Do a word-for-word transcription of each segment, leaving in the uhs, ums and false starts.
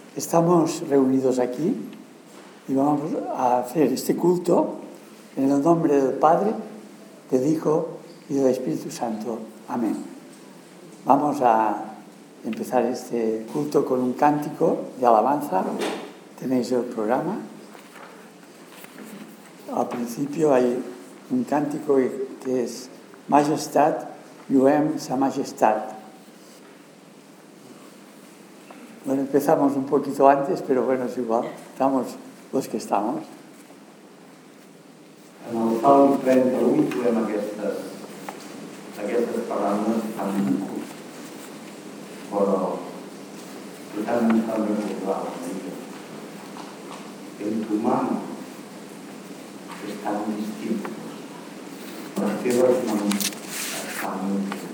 Estamos reunidos aquí y vamos a hacer este culto en el nombre del Padre, del Hijo y del Espíritu Santo. Amén. Vamos a empezar este culto con un cántico de alabanza. Tenéis el programa. Al principio hay un cántico que es Majestat, Lluem sa Majestat. Bueno, empezamos un poquito antes, pero bueno, es igual, estamos los que estamos. En el Salm trenta-u trobem aquestes, aquestes paraules tan maco, però que tant ens fan recordar la vida. En tu mano están distintos, les teves mans estan útils.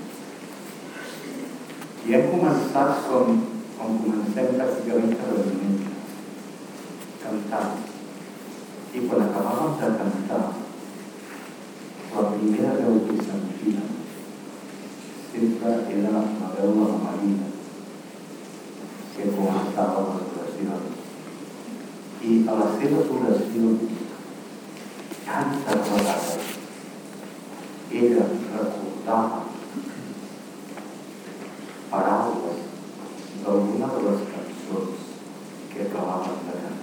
I hem començat com, com comencem pràcticament cada diumenge, cantant. I quan acabàvem de cantar, la primera veu que sentia sempre era la veu de la Maria, que començava les oracions. I a les seves oracions, tantes vegades, ella recordava paraules d'alguna de les cançons que acabàvem de cantar.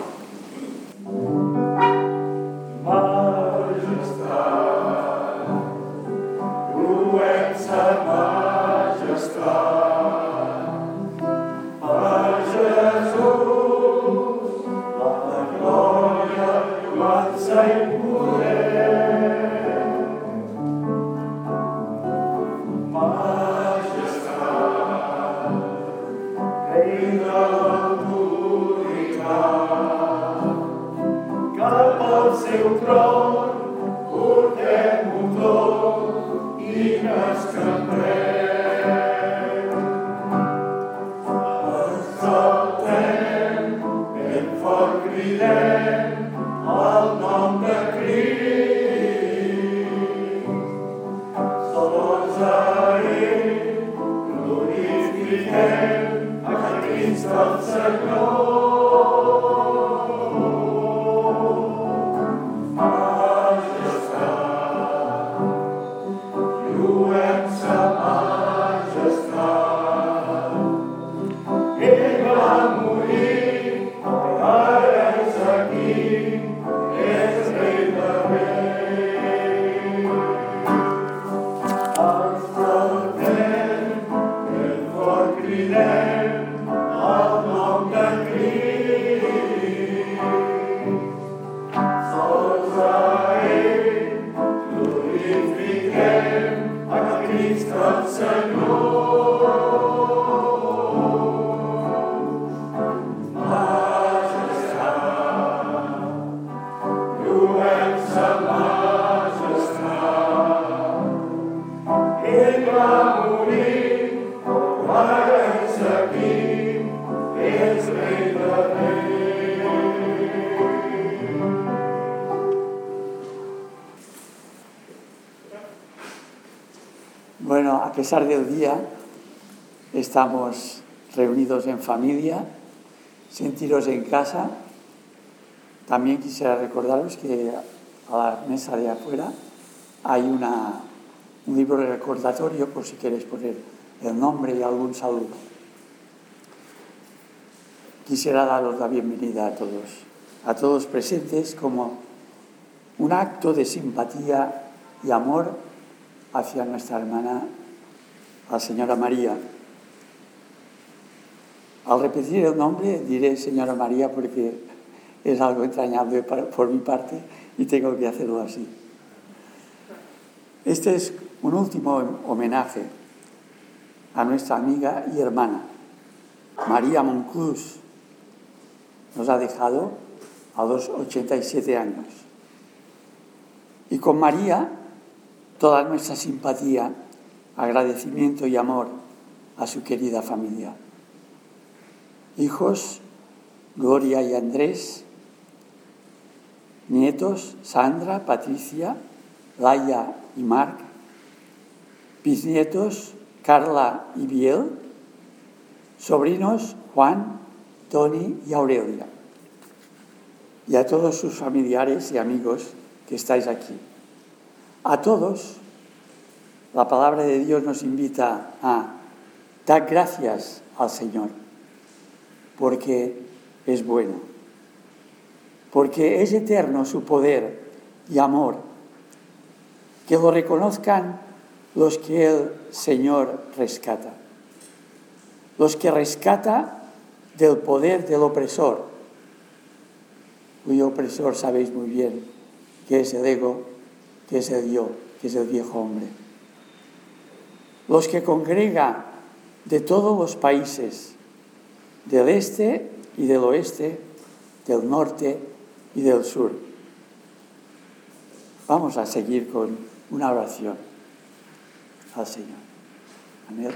Bueno, a pesar del día, estamos reunidos en familia, sentiros en casa. También quisiera recordaros que a la mesa de afuera hay una, un libro de recordatorio por si queréis poner el nombre y algún saludo. Quisiera daros la bienvenida a todos, a todos presentes como un acto de simpatía y amor hacia nuestra hermana, la señora María. Al repetir el nombre diré señora María porque es algo entrañable por mi parte y tengo que hacerlo así. Este es un último homenaje a nuestra amiga y hermana, María Monclús. Nos ha dejado a los ochenta y siete años. Y con María, toda nuestra simpatía, agradecimiento y amor a su querida familia. Hijos, Gloria y Andrés. Nietos, Sandra, Patricia, Laia y Marc. Bisnietos, Carla y Biel. Sobrinos, Juan, Tony y Aurelia, y a todos sus familiares y amigos que estáis aquí. A todos, la palabra de Dios nos invita a dar gracias al Señor, porque es bueno, porque es eterno su poder y amor. Que lo reconozcan los que el Señor rescata, los que rescata del poder del opresor, cuyo opresor sabéis muy bien que es el ego, que es el yo, que es el viejo hombre. Los que congrega de todos los países, del este y del oeste, del norte y del sur. Vamos a seguir con una oración al Señor. Amén.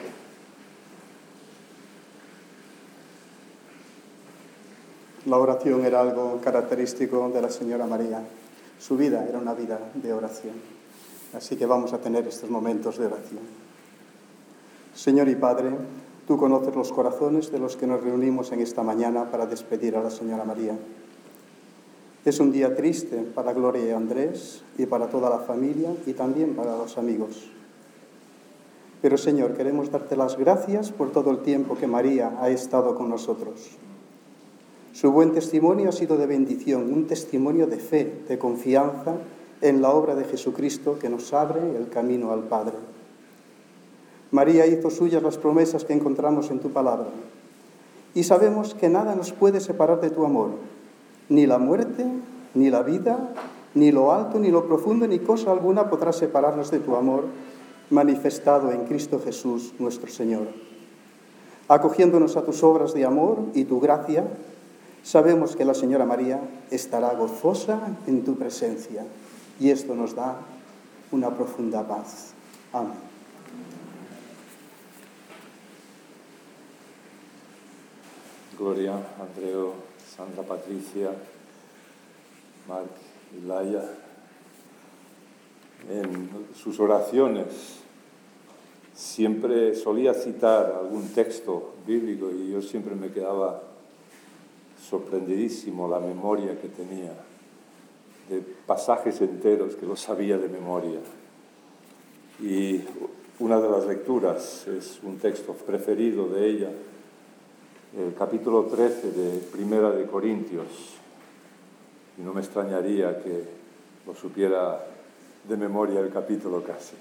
La oración era algo característico de la señora María. Su vida era una vida de oración. Así que vamos a tener estos momentos de oración. Señor y Padre, tú conoces los corazones de los que nos reunimos en esta mañana para despedir a la señora María. Es un día triste para Gloria y Andrés y para toda la familia y también para los amigos. Pero, Señor, queremos darte las gracias por todo el tiempo que María ha estado con nosotros. Su buen testimonio ha sido de bendición, un testimonio de fe, de confianza en la obra de Jesucristo que nos abre el camino al Padre. María hizo suyas las promesas que encontramos en tu palabra y sabemos que nada nos puede separar de tu amor, ni la muerte, ni la vida, ni lo alto, ni lo profundo, ni cosa alguna podrá separarnos de tu amor manifestado en Cristo Jesús nuestro Señor. Acogiéndonos a tus obras de amor y tu gracia, sabemos que la señora María estará gozosa en tu presencia y esto nos da una profunda paz. Amén. Gloria, Andreo, Sandra Patricia, Marc y Laia, en sus oraciones siempre solía citar algún texto bíblico y yo siempre me quedaba sorprendidísimo la memoria que tenía de pasajes enteros que los sabía de memoria. Y una de las lecturas es un texto preferido de ella, el capítulo trece de Primera de Corintios, y no me extrañaría que lo supiera de memoria el capítulo casi.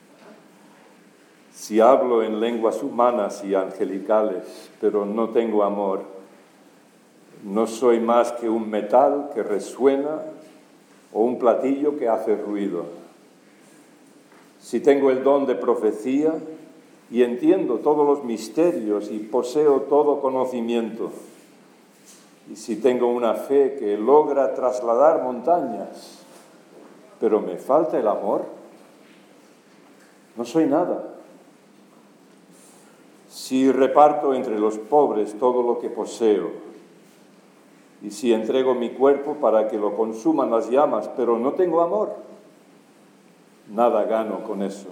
Si hablo en lenguas humanas y angelicales, pero no tengo amor, no soy más que un metal que resuena o un platillo que hace ruido. Si tengo el don de profecía y entiendo todos los misterios y poseo todo conocimiento, y si tengo una fe que logra trasladar montañas, pero me falta el amor, no soy nada. Si reparto entre los pobres todo lo que poseo, y si entrego mi cuerpo para que lo consuman las llamas, pero no tengo amor, nada gano con eso.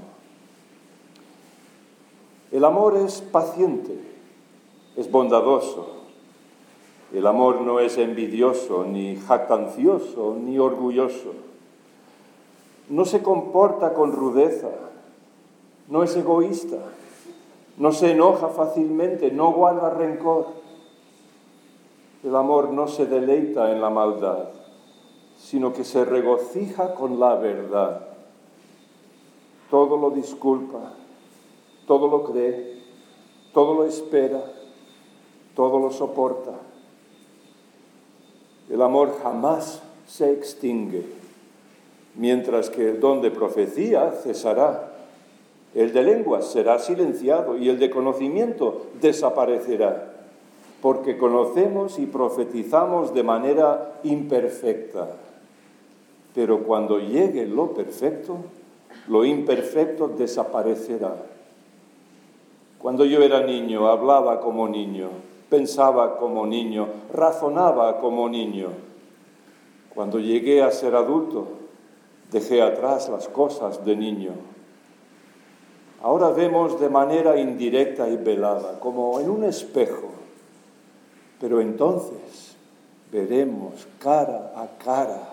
El amor es paciente, es bondadoso. El amor no es envidioso, ni jactancioso, ni orgulloso. No se comporta con rudeza, no es egoísta, no se enoja fácilmente, no guarda rencor. El amor no se deleita en la maldad, sino que se regocija con la verdad. Todo lo disculpa, todo lo cree, todo lo espera, todo lo soporta. El amor jamás se extingue, mientras que el don de profecía cesará. El de lenguas será silenciado y el de conocimiento desaparecerá, porque conocemos y profetizamos de manera imperfecta. Pero cuando llegue lo perfecto, lo imperfecto desaparecerá. Cuando yo era niño, hablaba como niño, pensaba como niño, razonaba como niño. Cuando llegué a ser adulto, dejé atrás las cosas de niño. Ahora vemos de manera indirecta y velada, como en un espejo. pero entonces veremos cara a cara.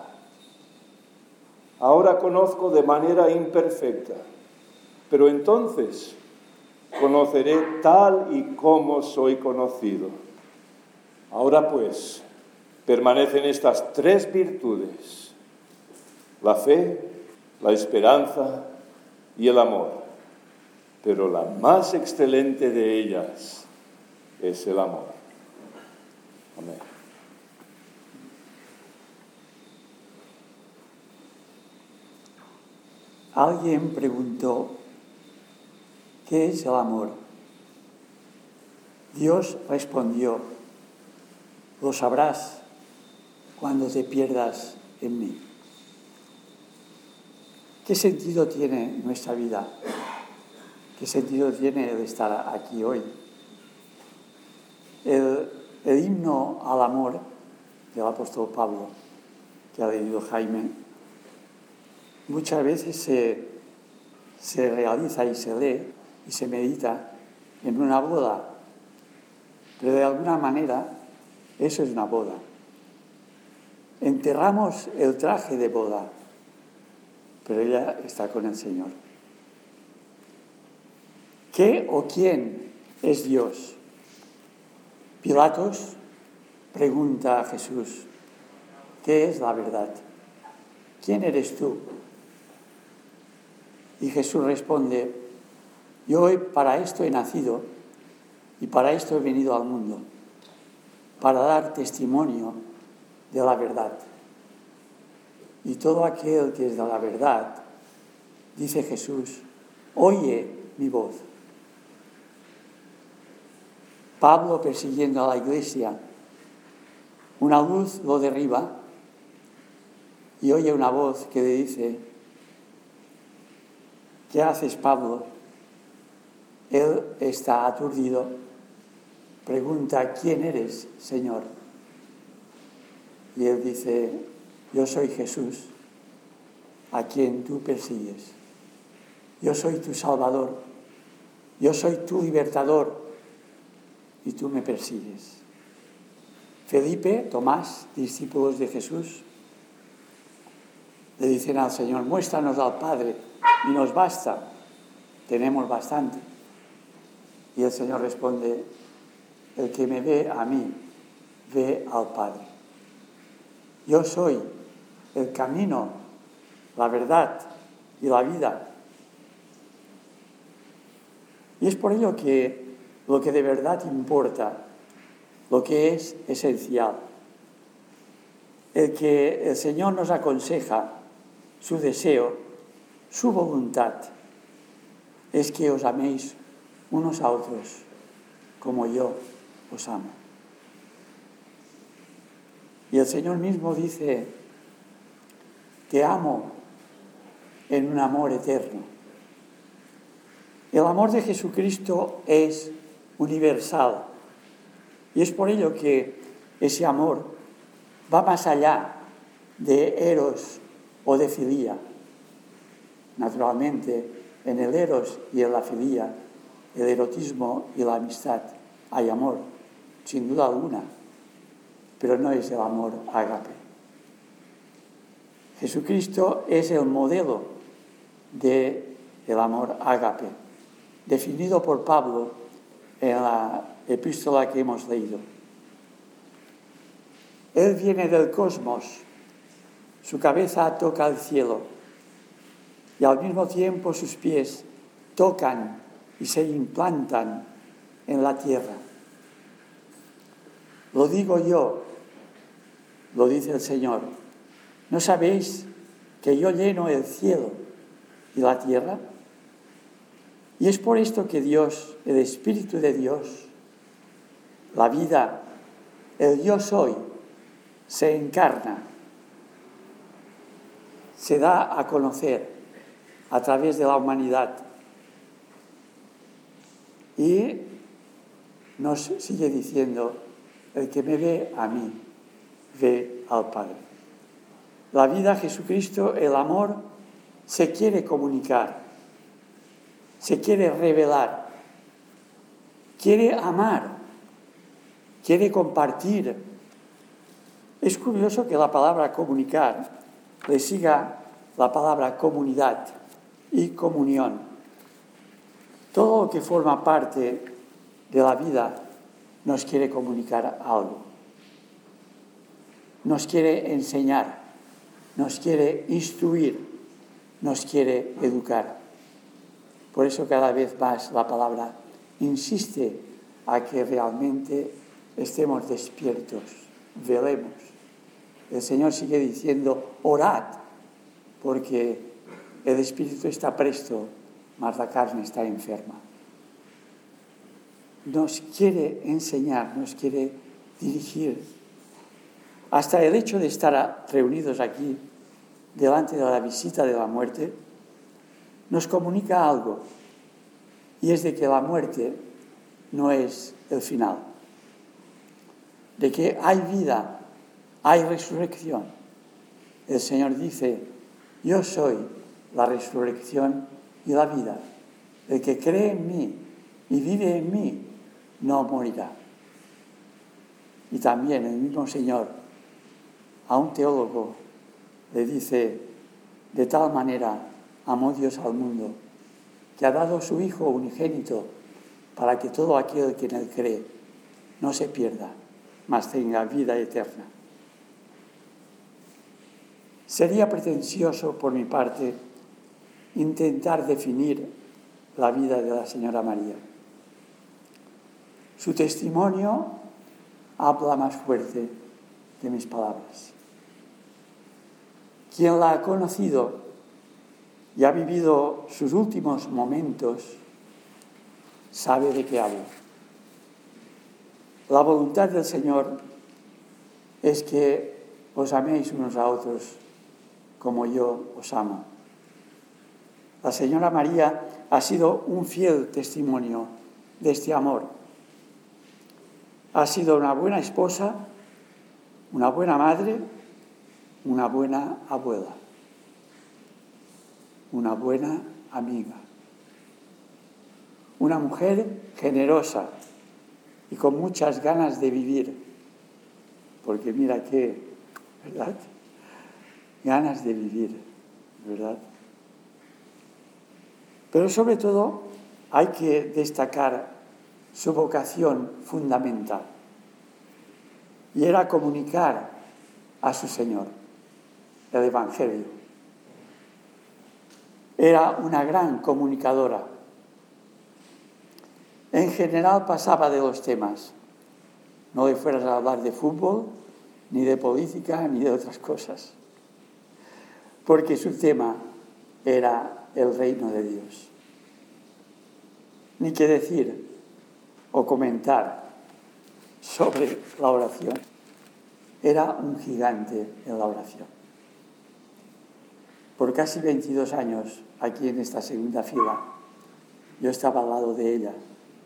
Ahora conozco de manera imperfecta, pero entonces conoceré tal y como soy conocido. Ahora pues, permanecen estas tres virtudes: la fe, la esperanza y el amor. Pero la más excelente de ellas es el amor. Amén. Alguien preguntó, ¿qué es el amor? Dios respondió, lo sabrás cuando te pierdas en mí. ¿Qué sentido tiene nuestra vida? ¿Qué sentido tiene el estar aquí hoy? El, el himno al amor del apóstol Pablo, que ha leído Jaime, muchas veces se, se realiza y se lee y se medita en una boda, pero de alguna manera eso es una boda. Enterramos el traje de boda, pero ella está con el Señor. ¿Qué o quién es Dios? Pilatos pregunta a Jesús, ¿qué es la verdad? ¿Quién eres tú? Y Jesús responde, yo hoy para esto he nacido y para esto he venido al mundo, para dar testimonio de la verdad. Y todo aquel que es de la verdad, dice Jesús, oye mi voz. Pablo persiguiendo a la iglesia, una luz lo derriba y oye una voz que le dice, ¿qué haces, Pablo? Él está aturdido, pregunta, ¿quién eres, Señor? Y él dice, yo soy Jesús, a quien tú persigues. Yo soy tu Salvador, yo soy tu libertador, y tú me persigues. Felipe, Tomás, discípulos de Jesús, le dicen al Señor, muéstranos al Padre y nos basta, tenemos bastante. Y el Señor responde, el que me ve a mí, ve al Padre. Yo soy el camino, la verdad y la vida. Y es por ello que lo que de verdad importa, lo que es esencial, el que el Señor nos aconseja, su deseo, su voluntad, es que os améis unos a otros como yo os amo. Y el Señor mismo dice, te amo en un amor eterno. El amor de Jesucristo es universal y es por ello que ese amor va más allá de eros o de filía. Naturalmente, en el eros y en la filía, el erotismo y la amistad, hay amor, sin duda alguna, pero no es el amor ágape. Jesucristo es el modelo del amor ágape, definido por Pablo en la epístola que hemos leído. Él viene del cosmos, su cabeza toca el cielo y al mismo tiempo sus pies tocan y se implantan en la tierra. Lo digo yo, lo dice el Señor, ¿no sabéis que yo lleno el cielo y la tierra? Y es por esto que Dios, el Espíritu de Dios, la vida, el yo soy, se encarna, se da a conocer a través de la humanidad y nos sigue diciendo, el que me ve a mí, ve al Padre. La vida, Jesucristo, el amor, se quiere comunicar, se quiere revelar, quiere amar, quiere compartir. Es curioso que la palabra comunicar le siga la palabra comunidad y comunión. Todo lo que forma parte de la vida nos quiere comunicar algo. Nos quiere enseñar, nos quiere instruir, nos quiere educar. Por eso cada vez más la palabra insiste a que realmente estemos despiertos, velemos. El Señor sigue diciendo, orad, porque el espíritu está presto, mas la carne está enferma. Nos quiere enseñar, nos quiere dirigir. Hasta el hecho de estar reunidos aquí, delante de la visita de la muerte, nos comunica algo, y es de que la muerte no es el final, de que hay vida, hay resurrección. El Señor dice, yo soy la resurrección y la vida. El que cree en mí y vive en mí, no morirá. Y también el mismo Señor a un teólogo le dice, de tal manera amó Dios al mundo, que ha dado a su Hijo unigénito, para que todo aquel que en él cree no se pierda, mas tenga vida eterna. Sería pretencioso por mi parte intentar definir la vida de la señora María. Su testimonio habla más fuerte que mis palabras. Quien la ha conocido y ha vivido sus últimos momentos sabe de qué hablo. La voluntad del Señor es que os améis unos a otros como yo os amo. La señora María ha sido un fiel testimonio de este amor. Ha sido una buena esposa, una buena madre, una buena abuela, una buena amiga, una mujer generosa y con muchas ganas de vivir, porque mira qué, ¿verdad? Ganas de vivir, ¿verdad? Pero sobre todo hay que destacar su vocación fundamental, y era comunicar a su Señor el Evangelio. Era una gran comunicadora. En general pasaba de los temas. No le fueras a hablar de fútbol, ni de política, ni de otras cosas, porque su tema era el reino de Dios. Ni qué decir o comentar sobre la oración. Era un gigante en la oración. Por casi veintidós años, aquí en esta segunda fila, yo estaba al lado de ella.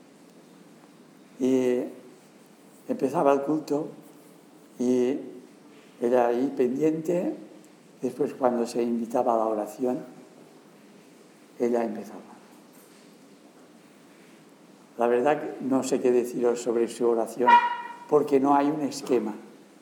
Y empezaba el culto y ella ahí pendiente. Después, cuando se invitaba a la oración, ella empezaba. La verdad que no sé qué deciros sobre su oración, porque no hay un esquema.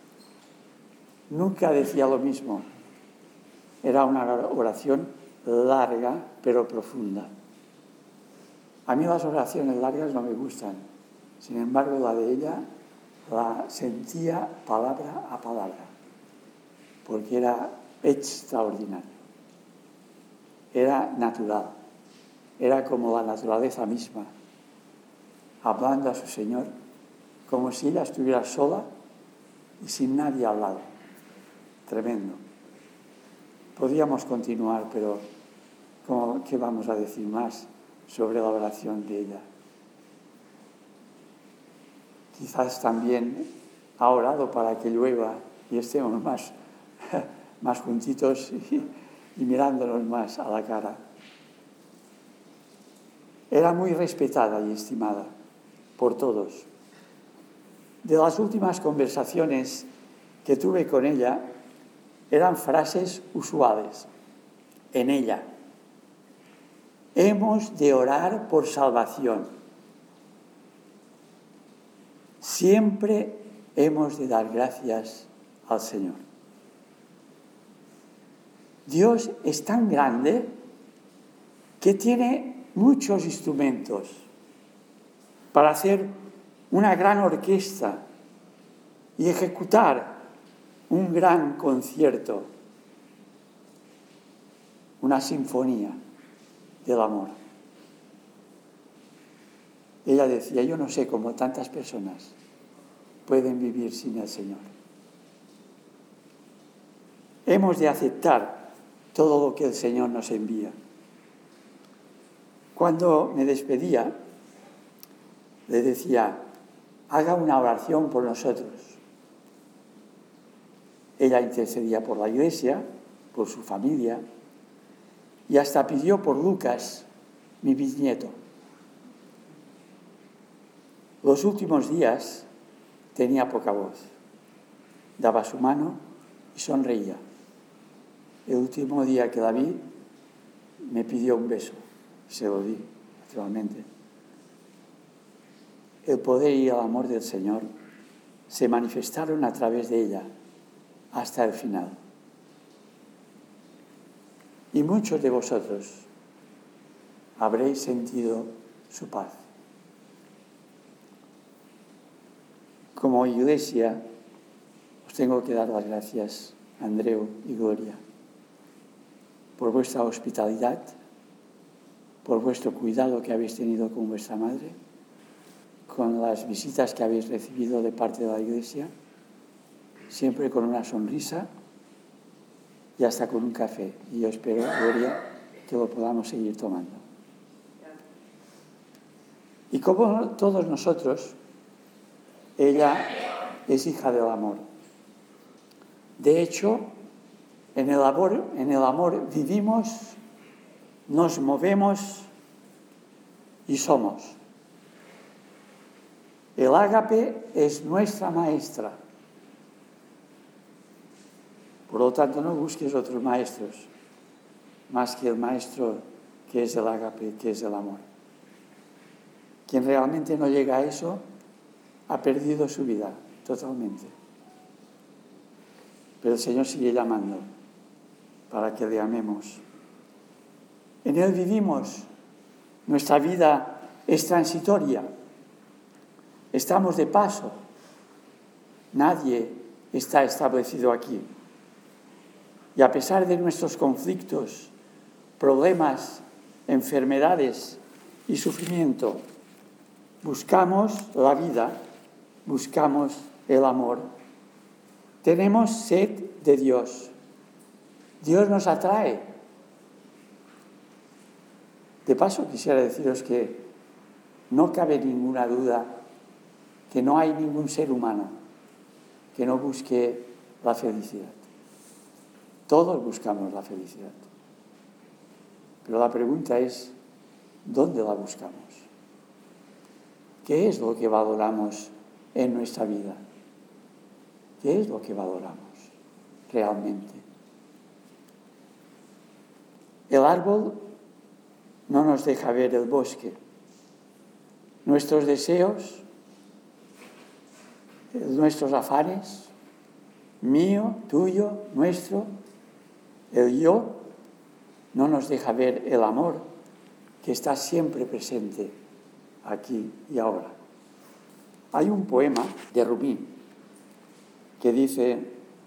Nunca decía lo mismo. Era una oración larga, pero profunda. A mí las oraciones largas no me gustan. Sin embargo, la de ella la sentía palabra a palabra, porque era extraordinario. Era natural. Era como la naturaleza misma, hablando a su Señor, como si ella estuviera sola y sin nadie al lado. Tremendo. Podríamos continuar, pero ¿cómo, ¿qué vamos a decir más sobre la oración de ella? Quizás también ha orado para que llueva y estemos más, más juntitos y, y mirándonos más a la cara. Era muy respetada y estimada por todos. De las últimas conversaciones que tuve con ella, eran frases usuales en ella. Hemos de orar por salvación. Siempre hemos de dar gracias al Señor. Dios es tan grande que tiene muchos instrumentos para hacer una gran orquesta y ejecutar un gran concierto, una sinfonía del amor. Ella decía, yo no sé cómo tantas personas pueden vivir sin el Señor. Hemos de aceptar todo lo que el Señor nos envía. Cuando me despedía, le decía, haga una oración por nosotros. Ella intercedía por la iglesia, por su familia, y hasta pidió por Lucas, mi bisnieto. Los últimos días tenía poca voz. Daba su mano y sonreía. El último día que la vi, me pidió un beso. Se lo di, naturalmente. El poder y el amor del Señor se manifestaron a través de ella hasta el final. Y muchos de vosotros habréis sentido su paz. Como iglesia, os tengo que dar las gracias, Andreu y Gloria, por vuestra hospitalidad, por vuestro cuidado que habéis tenido con vuestra madre, con las visitas que habéis recibido de parte de la iglesia, siempre con una sonrisa y hasta con un café. Y yo espero, Gloria, que lo podamos seguir tomando. Y como todos nosotros, ella es hija del amor. De hecho, en el amor, en el amor vivimos, nos movemos y somos. El ágape es nuestra maestra. Por lo tanto, no busques otros maestros, más que el maestro que es el ágape, que es el amor. Quien realmente no llega a eso, ha perdido su vida totalmente. Pero el Señor sigue llamando para que le amemos. En Él vivimos. Nuestra vida es transitoria. Estamos de paso. Nadie está establecido aquí. Y a pesar de nuestros conflictos, problemas, enfermedades y sufrimiento, buscamos la vida, buscamos el amor. Tenemos sed de Dios. Dios nos atrae. De paso, quisiera deciros que no cabe ninguna duda que no hay ningún ser humano que no busque la felicidad. Todos buscamos la felicidad. Pero la pregunta es, ¿dónde la buscamos? ¿Qué es lo que valoramos en nuestra vida? ¿Qué es lo que valoramos realmente? El árbol no nos deja ver el bosque. Nuestros deseos, nuestros afanes, mío, tuyo, nuestro, el yo, no nos deja ver el amor que está siempre presente aquí y ahora. Hay un poema de Rubí que dice,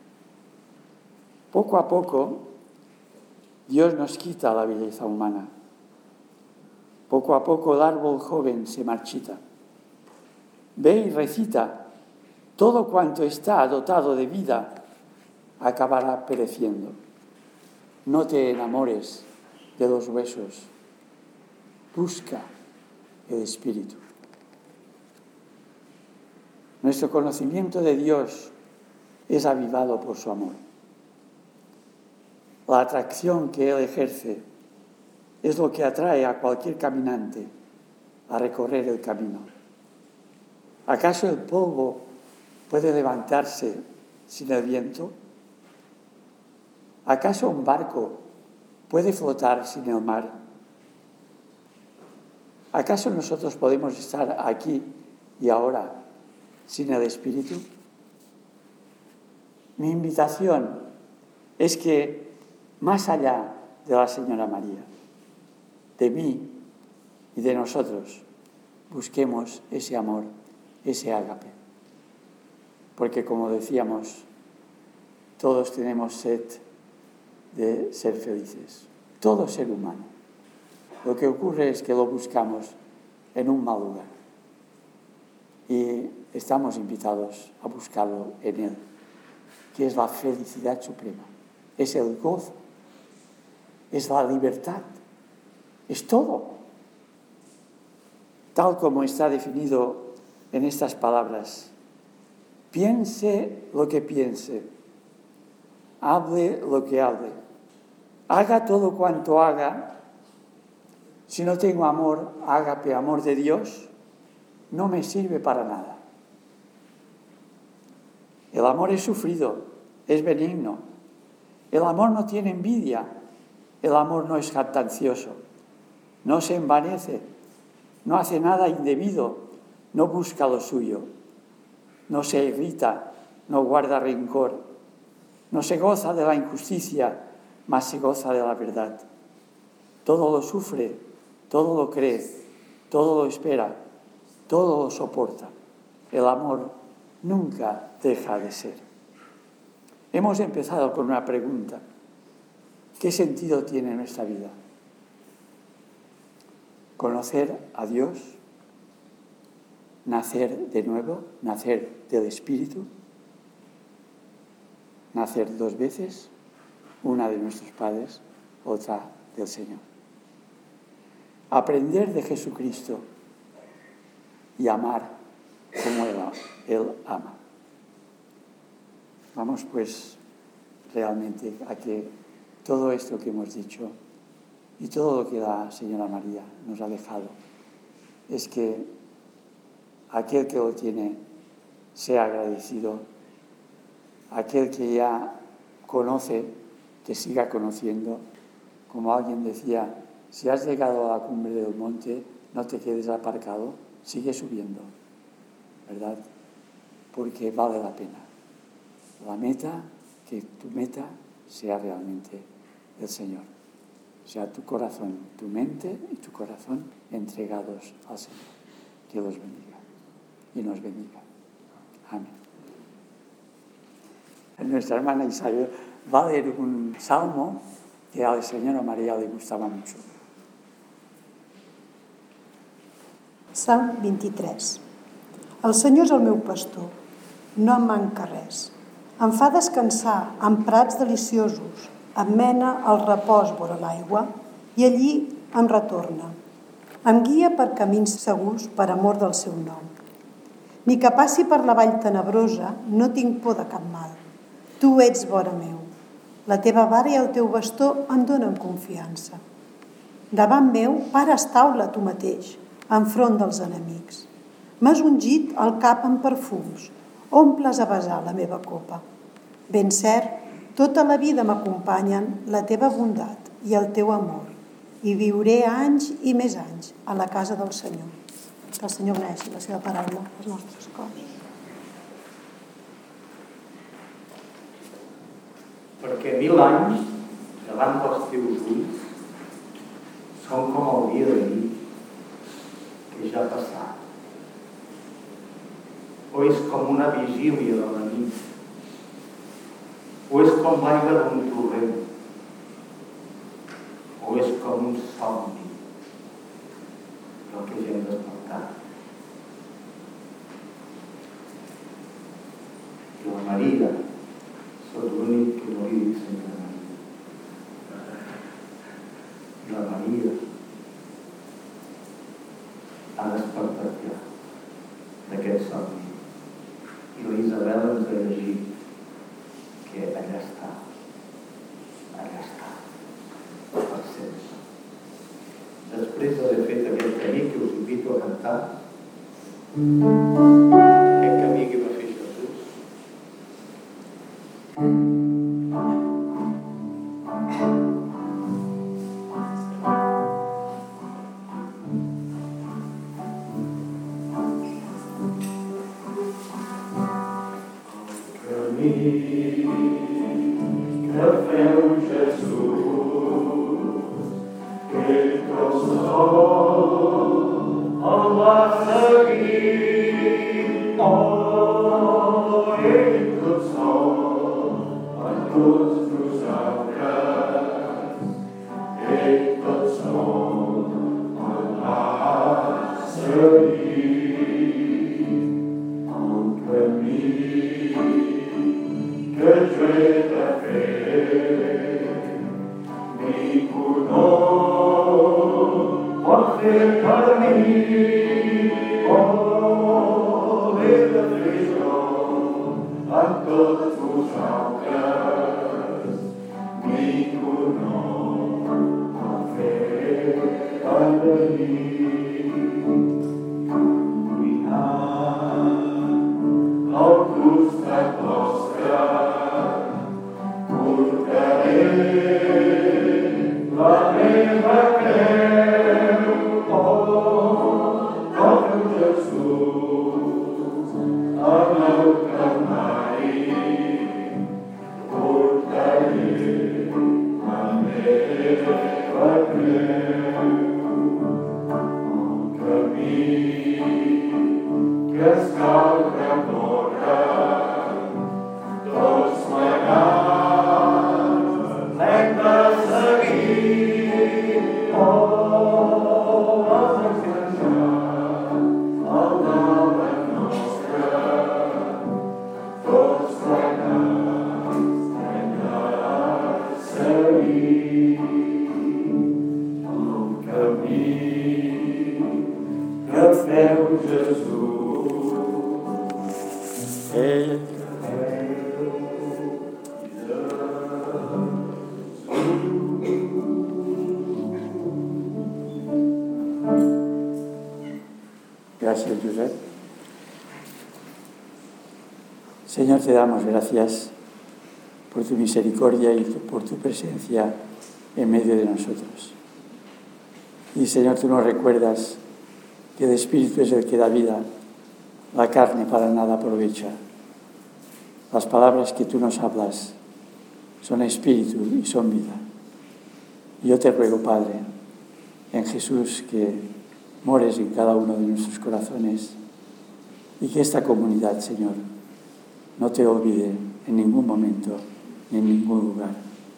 poco a poco Dios nos quita la belleza humana. Poco a poco el árbol joven se marchita. Ve y recita, todo cuanto está dotado de vida acabará pereciendo. No te enamores de los huesos, busca el espíritu. Nuestro conocimiento de Dios es avivado por su amor. La atracción que Él ejerce es lo que atrae a cualquier caminante a recorrer el camino. ¿Acaso el polvo puede levantarse sin el viento? ¿Acaso un barco puede flotar sin el mar? ¿Acaso nosotros podemos estar aquí y ahora sin el Espíritu? Mi invitación es que, más allá de la Señora María, de mí y de nosotros, busquemos ese amor, ese ágape. Porque, como decíamos, todos tenemos sed de ser felices, todo ser humano. Lo que ocurre es que lo buscamos en un mal lugar y estamos invitados a buscarlo en Él, que es la felicidad suprema, es el gozo, es la libertad, es todo. Tal como está definido en estas palabras: piense lo que piense, hable lo que hable, haga todo cuanto haga. Si no tengo amor, ágape, amor de Dios, no me sirve para nada. El amor es sufrido, es benigno. El amor no tiene envidia. El amor no es jactancioso. No se envanece. No hace nada indebido. No busca lo suyo. No se irrita. No guarda rencor. No se goza de la injusticia, mas se goza de la verdad. Todo lo sufre, todo lo cree, todo lo espera, todo lo soporta. El amor nunca deja de ser. Hemos empezado con una pregunta: ¿qué sentido tiene nuestra vida? ¿Conocer a Dios? ¿Nacer de nuevo? ¿Nacer del Espíritu? ¿Nacer dos veces? Una de nuestros padres, otra del Señor. Aprender de Jesucristo y amar como Él, Él ama. Vamos pues realmente a que todo esto que hemos dicho y todo lo que la Señora María nos ha dejado es que aquel que lo tiene sea agradecido, aquel que ya conoce, que siga conociendo. Como alguien decía, si has llegado a la cumbre del monte, no te quedes aparcado, sigue subiendo, ¿verdad? Porque vale la pena. La meta, que tu meta sea realmente el Señor. Sea tu corazón, tu mente y tu corazón entregados al Señor. Que los bendiga y nos bendiga. Amén. Nuestra hermana Isabel va a leer un salmo que a la Señora María le gustava mucho. Salm vint-i-tres. El Senyor és el meu pastor, no em manca res. Em fa descansar en prats deliciosos, em mena al repòs vora l'aigua i allí em retorna. Em guia per camins segurs per amor del seu nom. Ni que passi per la vall tenebrosa, no tinc por de cap mal. Tu ets vora meu. La teva vara i el teu bastó em donen confiança. Davant meu pares taula tu mateix, enfront dels enemics. M'has ungit el cap amb perfums, omples a vessar la meva copa. Ben cert, tota la vida m'acompanyen la teva bondat i el teu amor, i viuré anys i més anys a la casa del Senyor. Que el Senyor beneixi la seva paraula als nostres cors. Perquè mil anys davant dels teus ulls són com el dia d'ahir que ja ha passat. O és com una vigília de la nit, o és com l'aigua d'un torrent, o és com un somni del que ja hem despertat. I la Maria, sóc l'únic que no li dic sempre Maria. I la Maria ha despertat ja d'aquest somni. I la Isabel ens ha llegit que allà està, allà està, per sempre. Després d'haver fet aquest camí que us invito a cantar, aquest camí que va fer Jesús, camí que feu Jesús, que tot sol el va seguir. Oh, ell tot sol per tots nosaltres, ell tot sol el va seguir. El camí que jo he de fer, ningú no pot fer per mi. Oh, he de fer jo amb tots vosaltres, ningú no pot fer per mi. Al costat vostre portaré la meva creu. Oh, com Jesús en el Calvari portaré la meva creu. El camí que es cal recórrer, tots plegats l'hem de seguir. Oh, has descansat el Naveg nostre, tots plegats l'hem de seguir. El camí que feu Jesús, ell Gracias, Josep. Señor, te damos gracias por tu misericordia y por tu presencia en medio de nosotros. Y, Señor, tú nos recuerdas que el Espíritu es el que da vida, la carne para nada aprovecha. Las palabras que tú nos hablas son espíritu y son vida. Y yo te ruego, Padre, en Jesús, que mores en cada uno de nuestros corazones y que esta comunidad, Señor, no te olvide en ningún momento ni en ningún lugar.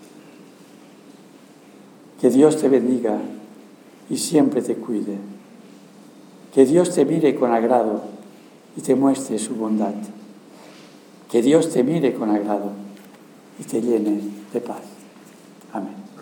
Que Dios te bendiga y siempre te cuide. Que Dios te mire con agrado y te muestre su bondad. Que Dios te mire con agrado y te llene de paz. Amén.